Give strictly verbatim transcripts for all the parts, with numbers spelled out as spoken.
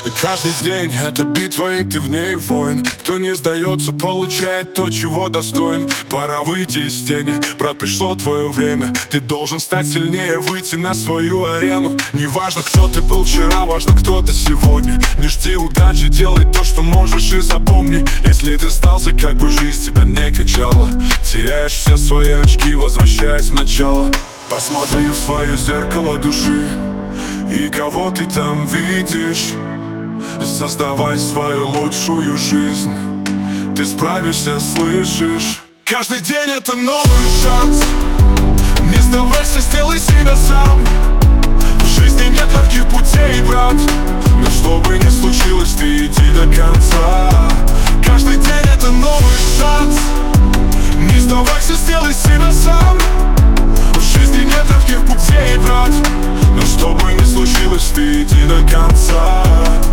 Каждый день это битва, и ты в ней воин. Кто не сдается, получает то, чего достоин. Пора выйти из тени, брат, пришло твое время. Ты должен стать сильнее, выйти на свою арену. Не важно, кто ты был вчера, важно, кто ты сегодня. Не жди удачи, делай то, что можешь, и запомни: если ты сдался, как бы жизнь тебя не качала, теряешь все свои очки, возвращаясь в начало. Посмотри в свое зеркало души, и кого ты там видишь. Создавай свою лучшую жизнь, ты справишься, слышишь? Каждый день это новый шанс. Не сдавайся, сделай себя сам. В жизни нет легких путей, брат, но что бы ни случилось, ты иди до конца. Каждый день это новый шанс. Не сдавайся, сделай себя сам. В жизни нет легких путей, брат, но что бы ни случилось, ты иди до конца.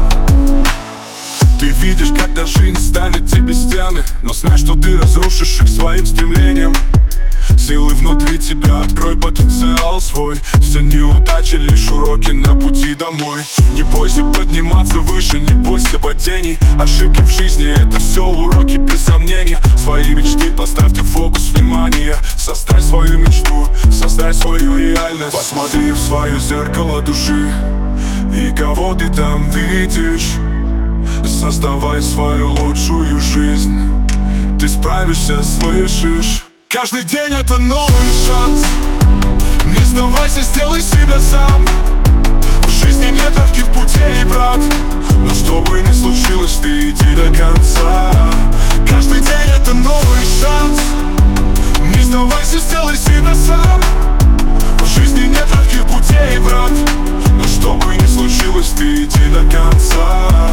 Ты видишь, когда жизнь ставит тебе стены, но знай, что ты разрушишь их своим стремлением. Силы внутри тебя, открой потенциал свой. Все неудачи лишь уроки на пути домой. Не бойся подниматься выше, не бойся падений. Ошибки в жизни — это все уроки без сомнения. Свои мечты поставьте фокус внимания. Составь свою мечту, создай свою реальность. Посмотри в свое зеркало души, и кого ты там видишь. Создавай свою лучшую жизнь, ты справишься, слышишь? Каждый день это новый шанс. Не сдавайся, сделай себя сам. В жизни нет легких путей, брат, но что бы ни случилось, ты иди до конца. Каждый день это новый шанс. Не сдавайся, сделай себя сам. В жизни нет легких путей, брат, но что бы ни случилось, ты иди до конца.